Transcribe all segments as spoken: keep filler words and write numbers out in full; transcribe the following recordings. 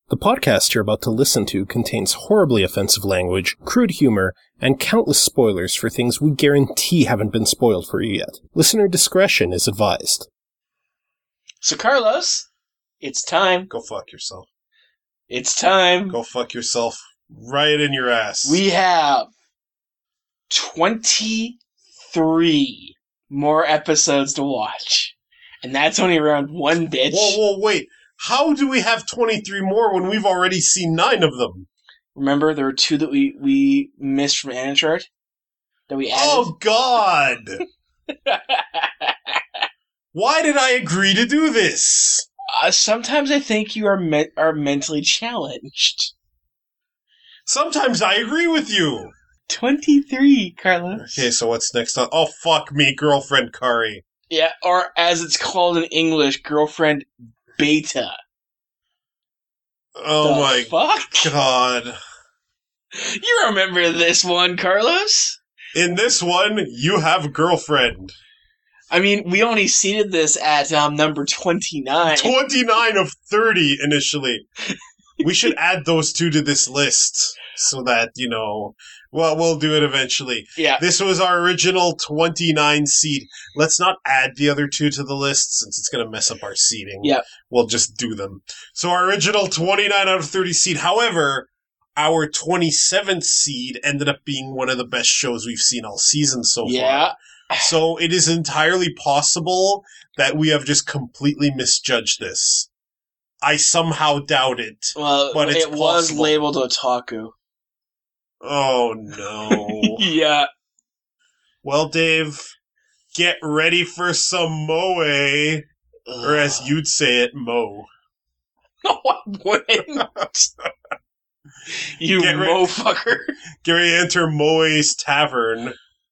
The podcast you're about to listen to contains horribly offensive language, crude humor, and countless spoilers for things we guarantee haven't been spoiled for you yet. Listener discretion is advised. So, Carlos, it's time. Go fuck yourself. It's time. Go fuck yourself right in your ass. We have twenty-three more episodes to watch. And that's only around one, bitch. Whoa, whoa, wait. How do we have twenty-three more when we've already seen nine of them? Remember, there were two that we, we missed from Anichart? That we added? Oh, God! Why did I agree to do this? Uh, sometimes I think you are me- are mentally challenged. Sometimes I agree with you. twenty-three, Carlos. Okay, so what's next on? Oh, fuck me, Girlfriend Kari. Yeah, or as it's called in English, Girlfriend Beta. Oh the my fuck? God. You remember this one, Carlos? In this one, you have a girlfriend. I mean, we only seeded this at um, number twenty-nine. twenty-nine of thirty initially. We should add those two to this list so that, you know, well, we'll do it eventually. Yeah. This was our original twenty-nine seed. Let's not add the other two to the list since it's going to mess up our seeding. Yeah. We'll just do them. So our original twenty-nine out of thirty seed. However, our twenty-seventh seed ended up being one of the best shows we've seen all season so yeah. far. So it is entirely possible that we have just completely misjudged this. I somehow doubt it. Well, but it's it was possible. labeled otaku. Oh, no. Yeah. Well, Dave, get ready for some moe. Or as you'd say it, mo. No, I wouldn't. You Get ready- mofucker. Get ready to enter Moe's Tavern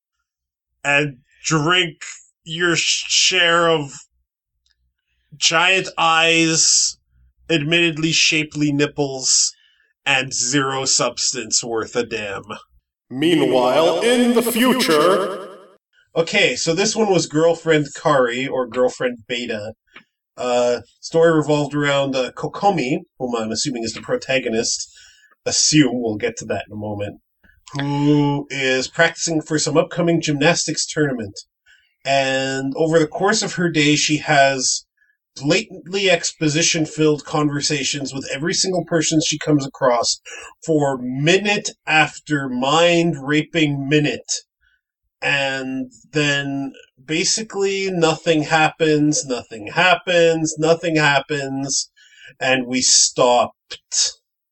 and drink your sh- share of giant eyes, admittedly shapely nipples, and zero substance worth a damn. Meanwhile, in the future... Okay, so this one was Girlfriend Kari, or Girlfriend Beta. Uh, story revolved around uh, Kokomi, whom I'm assuming is the protagonist. Assume, we'll get to that in a moment. Who is practicing for some upcoming gymnastics tournament. And over the course of her day, she has blatantly exposition-filled conversations with every single person she comes across for minute after mind-raping minute. And then basically nothing happens, nothing happens, nothing happens, and we stopped.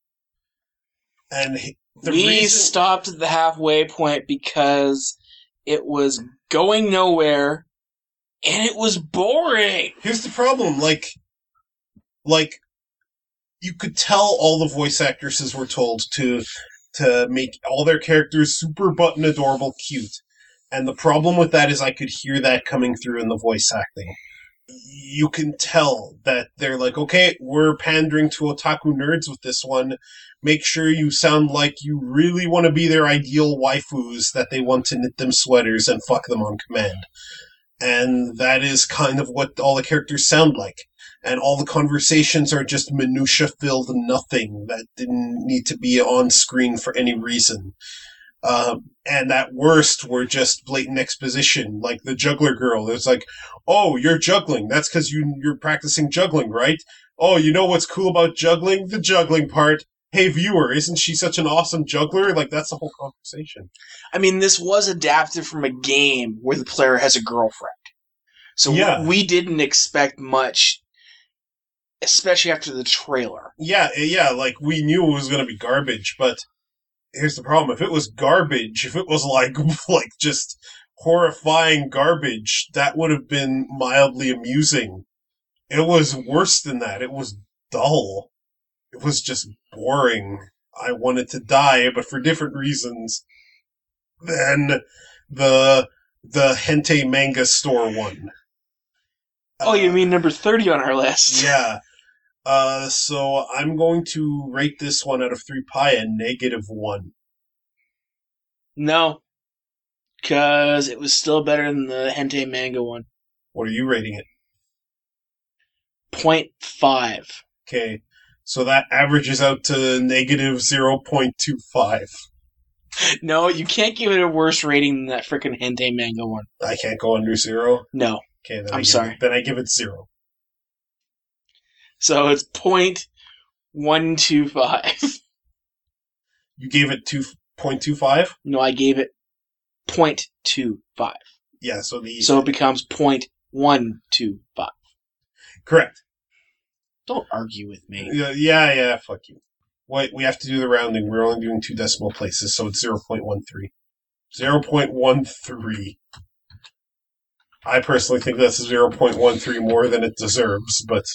And the we reason- stopped at the halfway point because it was going nowhere and it was boring. Here's the problem, like, like, you could tell all the voice actresses were told to, to make all their characters super button adorable cute. And the problem with that is I could hear that coming through in the voice acting. You can tell that they're like, okay, we're pandering to otaku nerds with this one. Make sure you sound like you really want to be their ideal waifus, that they want to knit them sweaters and fuck them on command. And that is kind of what all the characters sound like. And all the conversations are just minutia-filled nothing that didn't need to be on screen for any reason. Um, and at worst were just blatant exposition, like the juggler girl. It's like, oh, you're juggling. That's because you, you're practicing juggling, right? Oh, you know what's cool about juggling? The juggling part. Hey, viewer, isn't she such an awesome juggler? Like, that's the whole conversation. I mean, this was adapted from a game where the player has a girlfriend. So Yeah. we didn't expect much, especially after the trailer. Yeah, yeah, like, we knew it was going to be garbage, but here's the problem. If it was garbage, if it was like, like, just horrifying garbage, that would have been mildly amusing. It was worse than that. It was dull. It was just boring. I wanted to die, but for different reasons than the the hentai manga store one. Oh, you Uh, mean number thirty on our list? Yeah. Uh, so I'm going to rate this one out of three pi a negative one. No. Because it was still better than the hentai manga one. What are you rating it? Point five. Okay. So that averages out to negative zero point two five. No, you can't give it a worse rating than that frickin' hentai manga one. I can't go under zero? No. Okay, then I'm I give sorry. It, then I give it zero. So it's point one two five. You gave it two point two five? No, I gave it point two five. Yeah, so the... So it becomes point one two five. Correct. Don't argue with me. Yeah, yeah, yeah, fuck you. Wait, we have to do the rounding. We're only doing two decimal places, so it's zero point one three. zero point one three. I personally think that's zero point one three more than it deserves, but...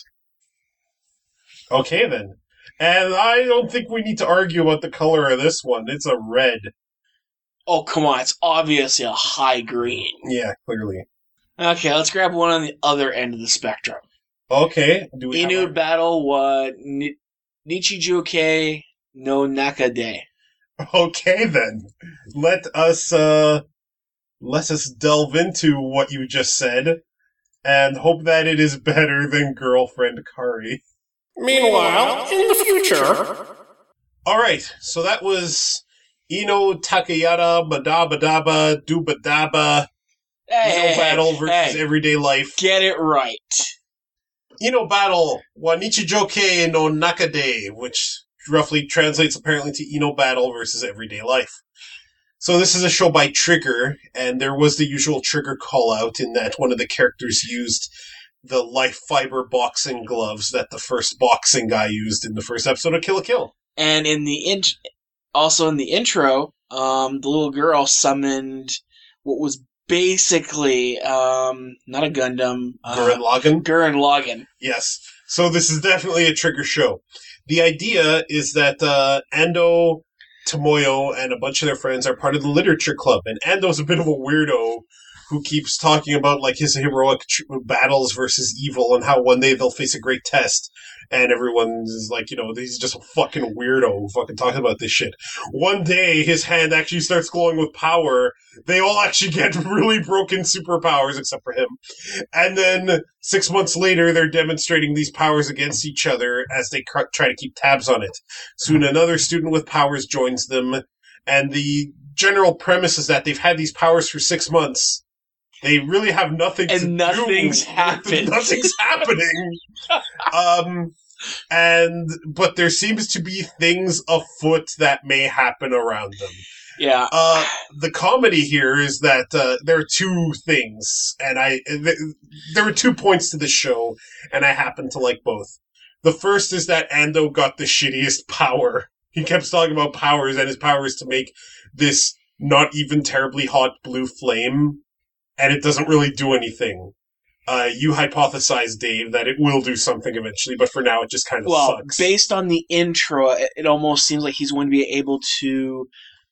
Okay, then. And I don't think we need to argue about the color of this one. It's a red. Oh, come on. It's obviously a high green. Yeah, clearly. Okay, let's grab one on the other end of the spectrum. Okay. Do we Inu have a- battle wa Ni- Nichijuke no Nakade. Okay, then. Let us, uh... Let us delve into what you just said, and hope that it is better than Girlfriend Kari. Meanwhile, in the future... Alright, so that was Ino Takayata Badabadaba Dubadaba Hey, Ino hey, Battle hey, versus hey, Everyday Life. get it right. Ino Battle wa Nichijoke no Nakade, which roughly translates apparently to Ino Battle versus Everyday Life. So this is a show by Trigger, and there was the usual Trigger call-out in that one of the characters used the life fiber boxing gloves that the first boxing guy used in the first episode of Kill la Kill. And in the in- also in the intro, um, the little girl summoned what was basically um, not a Gundam, uh, Gurren Lagann? Gurren Lagann. Yes. So this is definitely a Trigger show. The idea is that uh, Ando, Tomoyo, and a bunch of their friends are part of the literature club, and Ando's a bit of a weirdo who keeps talking about like his heroic tr- battles versus evil and how one day they'll face a great test. And everyone's like, you know, he's just a fucking weirdo who fucking talking about this shit. One day, his hand actually starts glowing with power. They all actually get really broken superpowers, except for him. And then, six months later, they're demonstrating these powers against each other as they cr- try to keep tabs on it. Soon another student with powers joins them, and the general premise is that they've had these powers for six months. They really have nothing And to nothing's do. happened. Nothing's happening. Um, and but there seems to be things afoot that may happen around them. Yeah. Uh, the comedy here is that uh, there are two things, and I th- there were two points to the show, and I happen to like both. The first is that Ando got the shittiest power. He kept talking about powers, and his power is to make this not even terribly hot blue flame, and it doesn't really do anything. Uh, you hypothesize, Dave, that it will do something eventually, but for now it just kind of Well, sucks. based on the intro, it, it almost seems like he's going to be able to.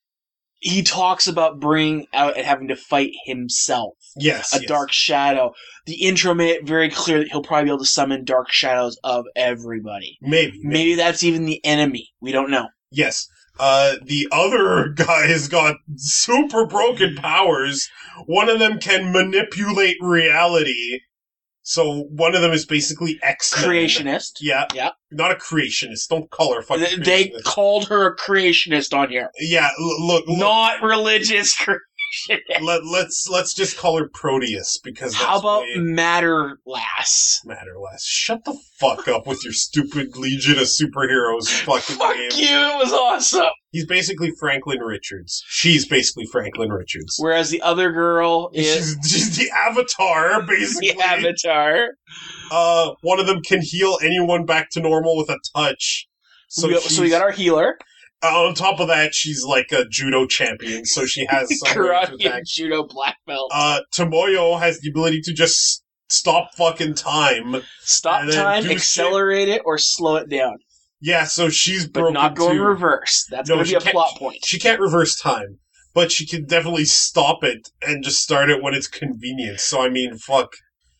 He talks about bringing out and having to fight himself. yes, A yes. dark shadow. The intro made it very clear that he'll probably be able to summon dark shadows of everybody. Maybe, maybe. Maybe that's even the enemy. We don't know. Yes. Uh, the other guy has got super broken powers. One of them can manipulate reality. So one of them is basically X-Men. Creationist. Yeah. Yeah. Not a creationist. Don't call her a fucking Th- They creationist. called her a creationist on here. Yeah, l- look, look Not religious creationist. let, let's let's just call her Proteus because that's How about way Matter Lass? matter less. Shut the fuck up with your stupid Legion of Superheroes fucking Fuck game. you, it was awesome. He's basically Franklin Richards. She's basically Franklin Richards. Whereas the other girl is She's, she's the Avatar, basically. the Avatar. Uh, one of them can heal anyone back to normal with a touch. So, we got, so we she's- got our healer. uh, on top of that, she's like a judo champion, so she has some way to Karate attack. and Judo black belt. Uh, Tomoyo has the ability to just stop fucking time. Stop and then time, do accelerate it, or slow it down. Yeah, so she's But broken not go in too. reverse. That's No, going to she be a can't- plot point. She can't reverse time, but she can definitely stop it and just start it when it's convenient. So, I mean, fuck.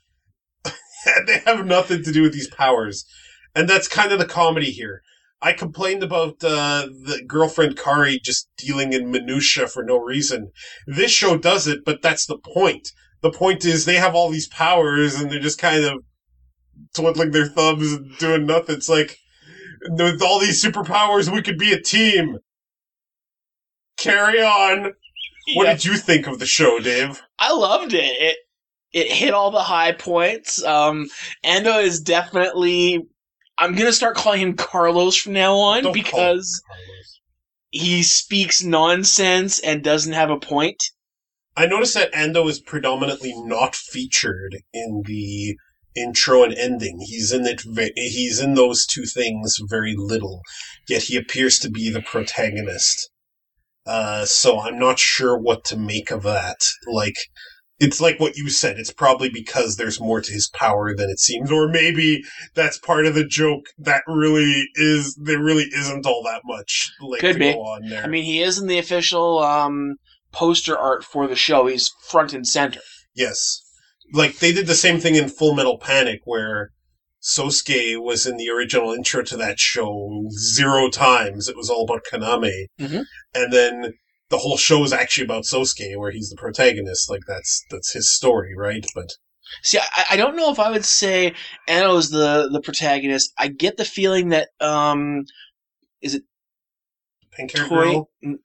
They have nothing to do with these powers. And that's kind of the comedy here. I complained about uh, the girlfriend Kari just dealing in minutia for no reason. This show does it, but that's the point. The point is they have all these powers and they're just kind of twiddling their thumbs and doing nothing. It's like, With all these superpowers, we could be a team. Carry on. What Yeah. did you think of the show, Dave? I loved it. It it hit all the high points. Um, Ando is definitely. I'm gonna start calling him Carlos from now on Don't call him because Carlos. he speaks nonsense and doesn't have a point. I noticed that Ando is predominantly not featured in the intro and ending. He's in it. ve- He's in those two things very little, yet he appears to be the protagonist. Uh, so I'm not sure what to make of that. Like, it's like what you said. It's probably because there's more to his power than it seems, or maybe that's part of the joke. That really is. There really isn't all that much. Like, Could to be. go on there. I mean, he is in the official um, poster art for the show. He's front and center. Yes. Like, they did the same thing in Full Metal Panic, where Sosuke was in the original intro to that show zero times. It was all about Kaname. Mhm. And then the whole show is actually about Sosuke, where he's the protagonist. Like, that's that's his story, right? But See, I, I don't know if I would say Ando is the, the protagonist. I get the feeling that um, is it Pink Hair Toy Girl, n-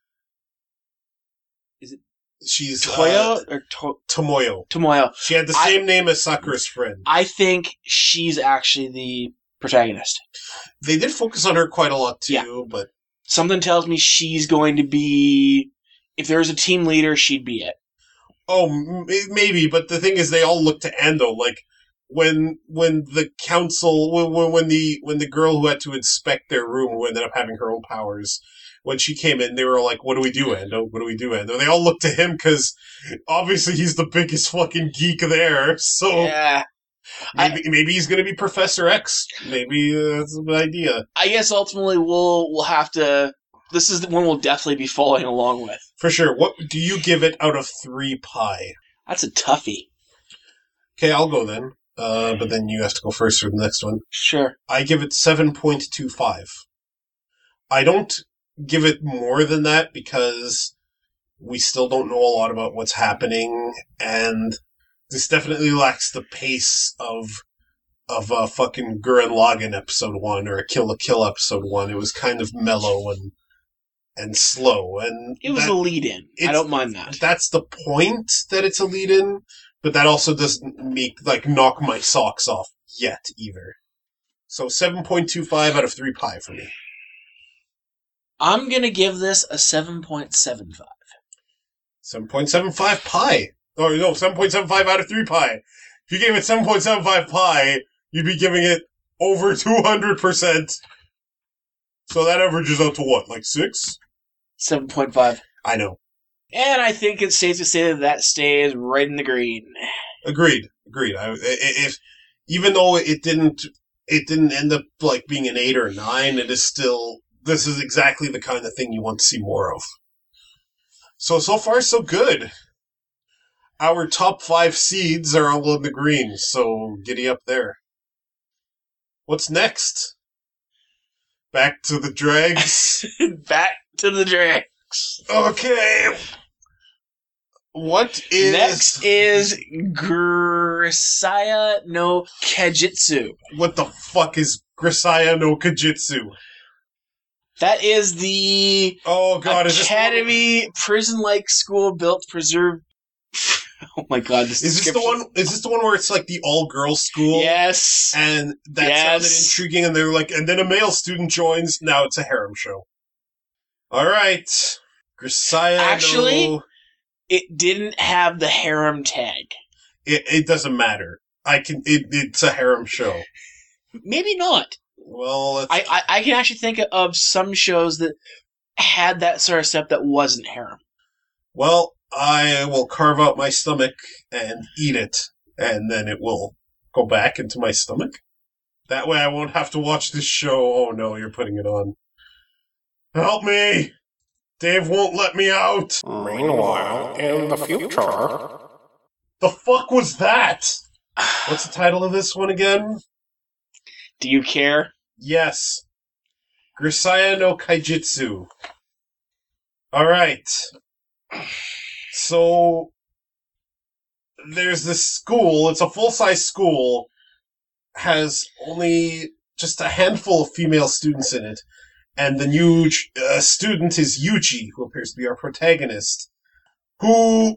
she's Toyo uh, or to- Tomoyo. Tomoyo? She had the I- same name as Sakura's friend. I think she's actually the protagonist. They did focus on her quite a lot, too, Yeah. but Something tells me she's going to be. If there was a team leader, she'd be it. Oh, m- maybe, but the thing is, they all look to Ando. Like, when when the council, when, when the when the girl who had to inspect their room, who ended up having her own powers, when she came in, they were like, "What do we do, Ando? What do we do, Ando?" They all looked to him because obviously he's the biggest fucking geek there. So Yeah. maybe maybe he's gonna be Professor X. Maybe uh, that's a good idea I guess ultimately we'll we'll have to. This is the one we'll definitely be following along with. for sure. What do you give it out of three pie? That's a toughie. Okay, I'll go then. Uh, but then you have to go first for the next one. Sure. I give it seven point two five. I don't give it more than that because we still don't know a lot about what's happening, and this definitely lacks the pace of of a fucking Gurren Lagann episode one or a Kill la Kill episode one. It was kind of mellow and and slow, and It was that- a lead-in. I it's- don't mind that. that's the point that it's a lead-in, but that also doesn't make, like, knock my socks off yet, either. So seven point two five out of three pie for me. I'm gonna give this a seven point seven five. seven point seven five pie. Oh, no, seven point seven five out of three pie. If you gave it seven point seven five pie, you'd be giving it over two hundred percent. So that averages out to what, like six? Seven point five. I know. And I think it's safe to say that that stays right in the green. Agreed. Agreed. I, I- if even though it didn't, it didn't end up like being an eight or a nine, it is still. This is exactly the kind of thing you want to see more of. So so far so good. Our top five seeds are all in the green, so giddy up there. What's next? Back to the dregs. Back to the dregs. Okay. What is Next is Grisaya no Kajitsu. what the fuck is Grisaya no Kajitsu? That is the Oh god, is this the one- Academy prison-like school built to preserve. Oh my god! This Is this the description- one? Is this the one where it's like the all-girls school? Yes. And that Yes. sounded intriguing, and they're like, and then a male student joins. Now it's a harem show. All right, Grisaya. Actually- no, It didn't have the harem tag. it it doesn't matter. I can. It, it's a harem show. Maybe not. Well, let's, I, I I can actually think of some shows that had that sort of stuff that wasn't harem. well, I will carve out my stomach and eat it, and then it will go back into my stomach. That way, I won't have to watch this show. Oh no, you're putting it on. Help me! Dave won't let me out. Meanwhile, in the future, The fuck was that? What's the title of this one again? Do you care? Yes. Grisaya no Kaijitsu. Alright. So, there's this school, it's a full-size school, has only just a handful of female students in it. And the new uh, student is Yuji, who appears to be our protagonist, who...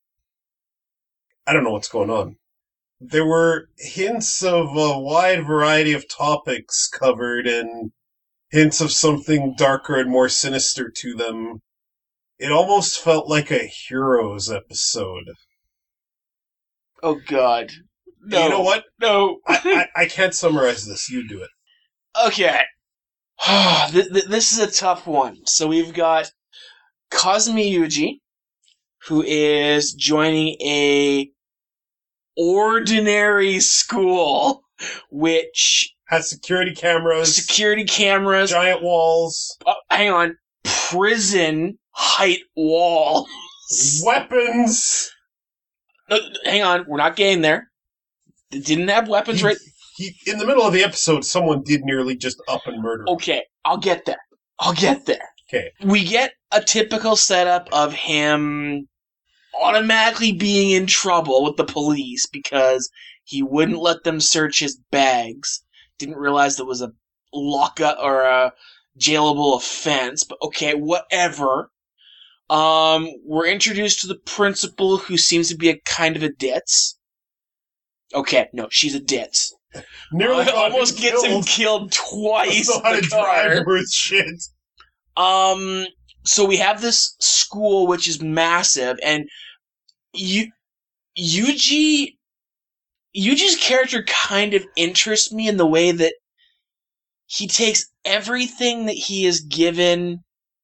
I don't know what's going on. There were hints of a wide variety of topics covered and hints of something darker and more sinister to them. It almost felt like a Heroes episode. Oh, God. No. You know what? No. I, I, I can't summarize this. You do it. Okay. This is a tough one. So we've got Kazumi Yuji, who is joining a ordinary school, which has security cameras, security cameras, giant walls. Oh, hang on, prison height wall, weapons. No, hang on, we're not getting there. They didn't have weapons, he, right? He, in the middle of the episode, someone did nearly just up and murder him. Okay, I'll get there. I'll get there. Okay. We get a typical setup of him automatically being in trouble with the police because he wouldn't let them search his bags. Didn't realize there was a lockup or a jailable offense, but okay, whatever. Um, we're introduced to the principal, who seems to be a kind of a ditz. Okay, no, she's a ditz. Nearly uh, almost him gets killed. him killed twice. Know how to in the car. drive with shit. Um, so we have this school which is massive, and Yu- Yuji, Yuji's character kind of interests me in the way that he takes everything that he is given.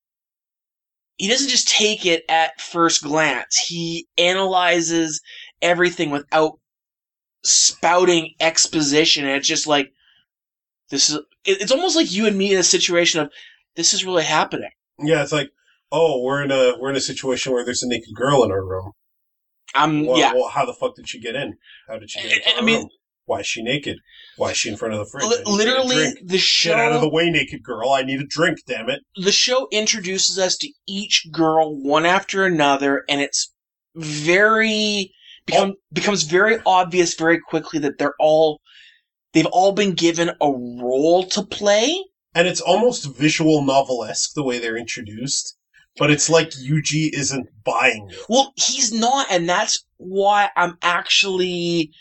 He doesn't just take it at first glance. He analyzes everything without spouting exposition, and it's just like, this is, it's almost like you and me in a situation of, this is really happening. Yeah, it's like, oh, we're in a we're in a situation where there's a naked girl in our room. Um, well, yeah. Well, how the fuck did she get in? How did she get into I, I our mean, room? Why is she naked? Why is she in front of the fridge? Li- literally, the show... Get out of the way, naked girl. I need a drink, damn it. The show introduces us to each girl one after another, and it's very... Become, oh. becomes very obvious very quickly that they're all... They've all been given a role to play. And it's almost visual novelesque the way they're introduced. But it's like Yuji isn't buying it. Well, he's not, and that's why I'm actually...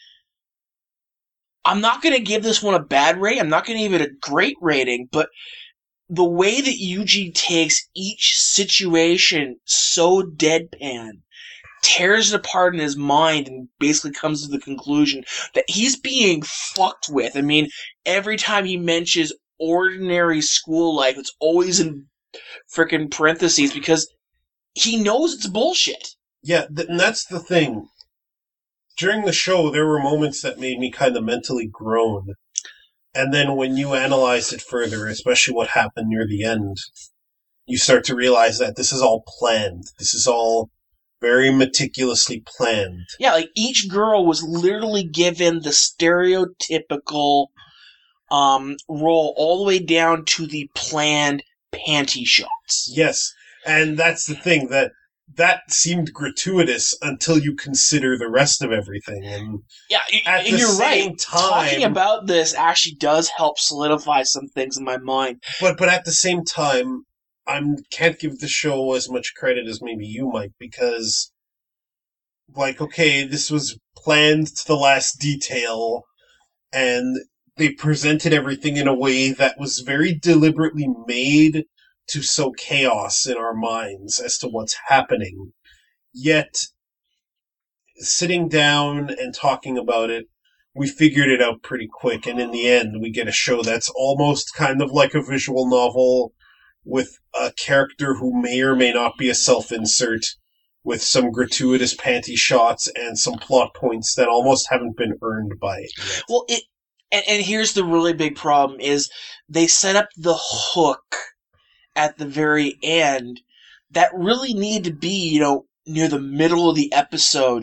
I'm not going to give this one a bad rating. I'm not going to give it a great rating, but the way that Yuji takes each situation so deadpan, tears it apart in his mind, and basically comes to the conclusion that he's being fucked with. I mean, every time he mentions ordinary school life, it's always in frickin' parentheses because he knows it's bullshit. Yeah, th- and that's the thing. During the show, there were moments that made me kind of mentally groan. And then when you analyze it further, especially what happened near the end, you start to realize that this is all planned. This is all very meticulously planned. Yeah, like each girl was literally given the stereotypical um, role all the way down to the planned panty shots. Yes, and that's the thing, that that seemed gratuitous until you consider the rest of everything. And yeah, at and the you're same right. Time, talking about this actually does help solidify some things in my mind. But but at the same time, I can't give the show as much credit as maybe you might, because, like, okay, this was planned to the last detail, and they presented everything in a way that was very deliberately made to sow chaos in our minds as to what's happening. Yet, sitting down and talking about it, we figured it out pretty quick, and in the end, we get a show that's almost kind of like a visual novel with a character who may or may not be a self-insert, with some gratuitous panty shots and some plot points that almost haven't been earned by it yet. Well, it and, and here's the really big problem, is they set up the hook at the very end that really needed to be, you know, near the middle of the episode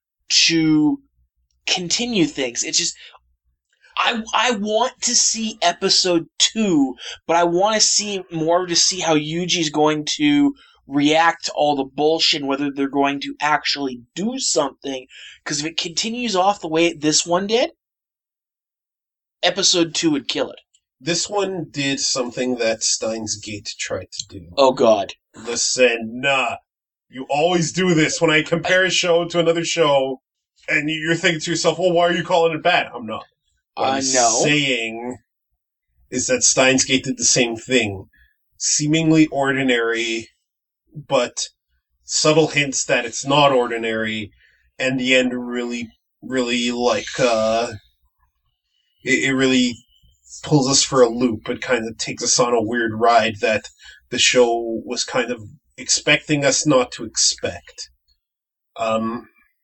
to continue things. It's just, I, I want to see episode two, but I want to see more to see how Yuji's going to react to all the bullshit, whether they're going to actually do something. Because if it continues off the way this one did, episode two would kill it. This one did something that Steins Gate tried to do. Oh, God. Listen, nah. You always do this when I compare a show to another show, and you're thinking to yourself, well, why are you calling it bad? I'm not. What Uh, I'm no. saying is that Steins Gate did the same thing. Seemingly ordinary, but subtle hints that it's not ordinary, and the end really, really, like, uh, it, it really pulls us for a loop. It kind of takes us on a weird ride that the show was kind of expecting us not to expect. Um,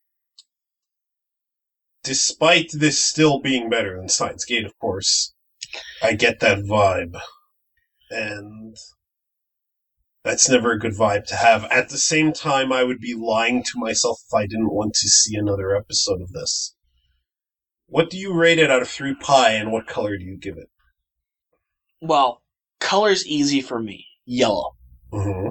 despite this still being better than Steins Gate, of course, I get that vibe. And that's never a good vibe to have. At the same time, I would be lying to myself if I didn't want to see another episode of this. What do you rate it out of three pi, and what color do you give it? Well, color's easy for me. Yellow. Mm-hmm.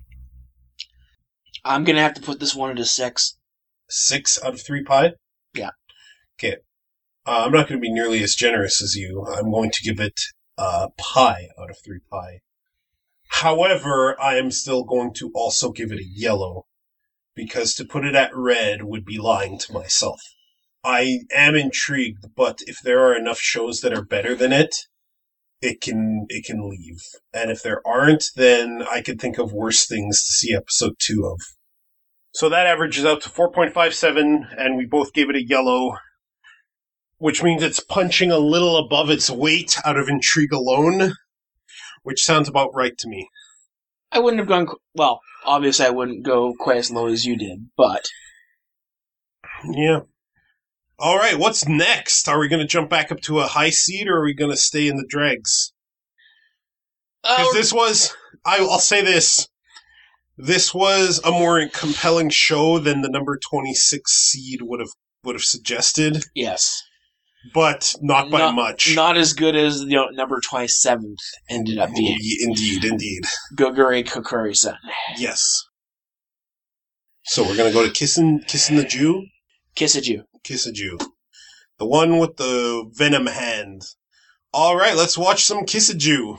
I'm gonna have to put this one into six. Six out of three pi? Yeah. Okay. Uh, I'm not going to be nearly as generous as you. I'm going to give it uh, pi out of three pi. However, I am still going to also give it a yellow, because to put it at red would be lying to myself. I am intrigued, but if there are enough shows that are better than it, it can it can leave. And if there aren't, then I could think of worse things to see episode two of. So that averages out to four point five seven, and we both gave it a yellow, which means it's punching a little above its weight out of intrigue alone, which sounds about right to me. I wouldn't have gone... Well, obviously I wouldn't go quite as low as you did, but... Yeah. All right, what's next? Are we going to jump back up to a high seed, or are we going to stay in the dregs? Because Oh, this was... I, I'll say this. This was a more compelling show than the number twenty-six seed would have would have suggested, yes. but not by Not- much. Not as good as, you know, number twenty-seventh ended up being. Indeed, indeed. Gogure Kokuri-san. Yes. So we're going to go to Kissin, Kissin the Jew? Kisaju. Kiss a Jew. The one with the venom hand. All right, let's watch some Kiss a Jew.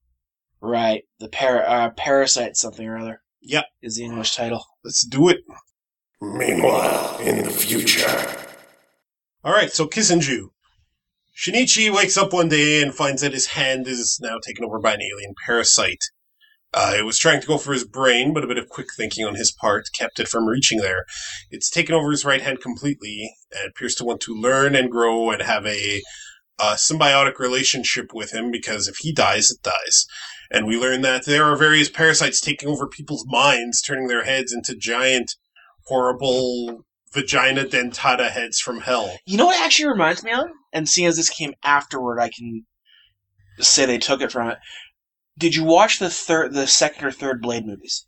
Right. The para- uh, Parasite something or other. Yep. Is the English title. Let's do it. Meanwhile, in the future. All right, so Kiss and Jew. Shinichi wakes up one day and finds that his hand is now taken over by an alien parasite. Uh, it was trying to go for his brain, but a bit of quick thinking on his part kept it from reaching there. It's taken over his right hand completely, and appears to want to learn and grow and have a uh, symbiotic relationship with him, because if he dies, it dies. And we learn that there are various parasites taking over people's minds, turning their heads into giant, horrible vagina dentata heads from hell. You know what it actually reminds me of? And seeing as this came afterward, I can say they took it from it. Did you watch the third, the second or third Blade movies?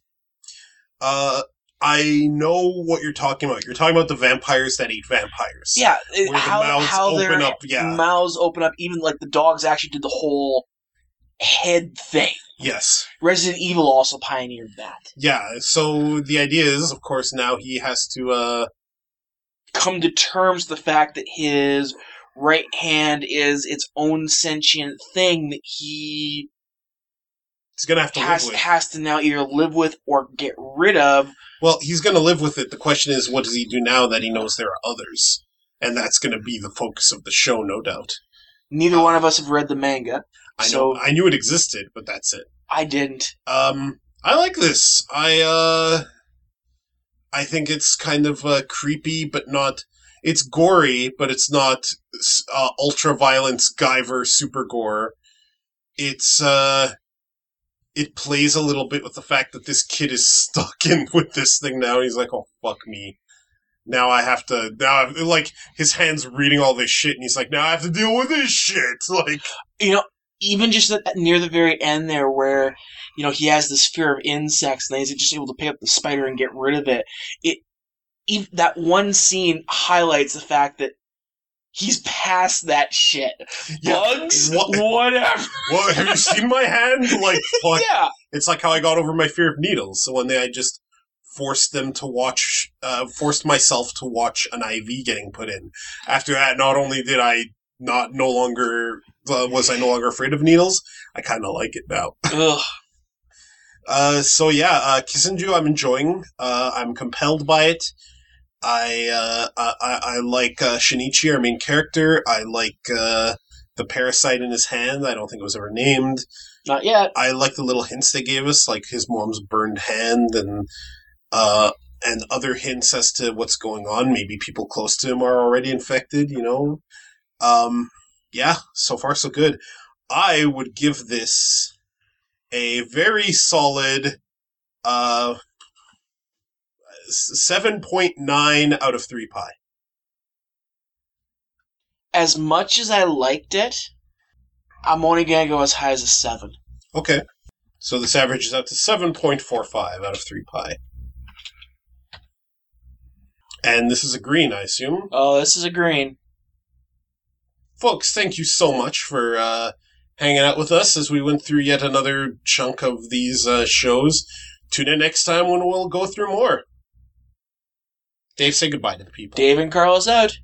Uh, I know what you're talking about. You're talking about the vampires that eat vampires. Yeah, it- Where the how mouths how open their up, yeah. mouths open up. Even like the dogs actually did the whole head thing. Yes. Resident Evil also pioneered that. Yeah, so the idea is, of course, now he has to, uh... Come to terms with the fact that his right hand is its own sentient thing that he He's gonna have to has, live with. has to now either live with or get rid of. Well, he's gonna live with it. The question is, what does he do now that he knows there are others? And that's gonna be the focus of the show, no doubt. Neither one of us have read the manga. I so know. I knew it existed, but that's it. I didn't. Um, I like this. I, uh... I think it's kind of, uh, creepy, but not... It's gory, but it's not, uh, ultra-violence Guyver super gore. It's, uh... It plays a little bit with the fact that this kid is stuck in with this thing now, and he's like, oh, fuck me. Now I have to, now, I've, like, his hand's reading all this shit, and he's like, now I have to deal with this shit, like... You know, even just at, near the very end there where, you know, he has this fear of insects, and he's just able to pick up the spider and get rid of it, it, even, that one scene highlights the fact that he's past that shit. Yeah, Bugs? what- Whatever. What, have you seen my hand? Like, fuck. Yeah. It's like how I got over my fear of needles. So one day I just forced them to watch, uh, forced myself to watch an I V getting put in. After that, not only did I not no longer uh, was I no longer afraid of needles. I kind of like it now. Ugh. Uh, so yeah, uh, Kisenju I'm enjoying. Uh, I'm compelled by it. I, uh, I, I like, uh, Shinichi, our main character. I like, uh, the parasite in his hand. I don't think it was ever named. Not yet. I like the little hints they gave us, like his mom's burned hand and, uh, and other hints as to what's going on. Maybe people close to him are already infected, you know? Um, yeah, so far so good. I would give this a very solid, uh, seven point nine out of three pi. As much as I liked it, I'm only gonna go as high as a seven. Okay. So this averages out to seven point four five out of three pi. And this is a green, I assume. Oh, this is a green. Folks, thank you so much for uh, hanging out with us as we went through yet another chunk of these uh, shows. Tune in next time when we'll go through more. Dave, say goodbye to the people. Dave and Carlos out.